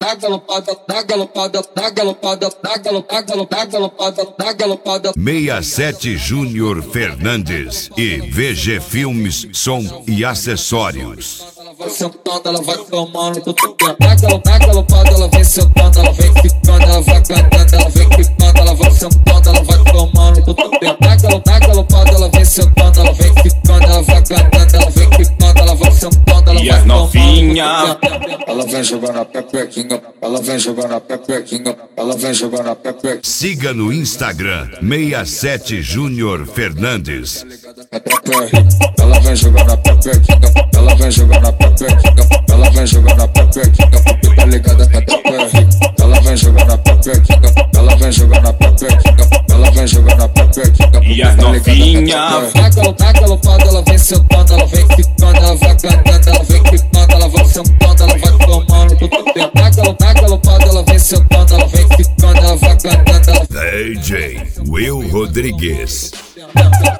67 Júnior Fernandes e VG Filmes, som e acessórios. Vai sentando, ela vai tomando tudo dentro. Dá galopada, ela vem sentando, ela vem ficando, ela vai cantando, ela vem ficando, ela vai sentando, ela vai tomando tudo dentro. Dá galopada, ela vem sentando, ela vem ficando, ela vai cantando, ela vem ficando, ela vai sentando, ela vai as novinha. Ela vem jogando a pepequinha, ela vem jogando a pepequinha, ela vem jogando a pepequinha. Siga no Instagram 67 Júnior Fernandes. Ela vem jogando a pepequinha, ela vem jogando a pepequinha, ela vem jogando a pepequinha, porque tá ligada que até perre. Ela vem jogando a pepequinha, ela vem jogando a pepequinha, ela vem jogando a pepequinha, e as novinha. Dá galopada, ela vem sentando, ela vem ficando, ela vai cantando, ela vem ficando, ela vai sentando, ela vai tomando tudo dentro. Dá galopada, ela vem sentando, ela vem ficando, ela vai cantando, ela... DJ Will Rodrigues.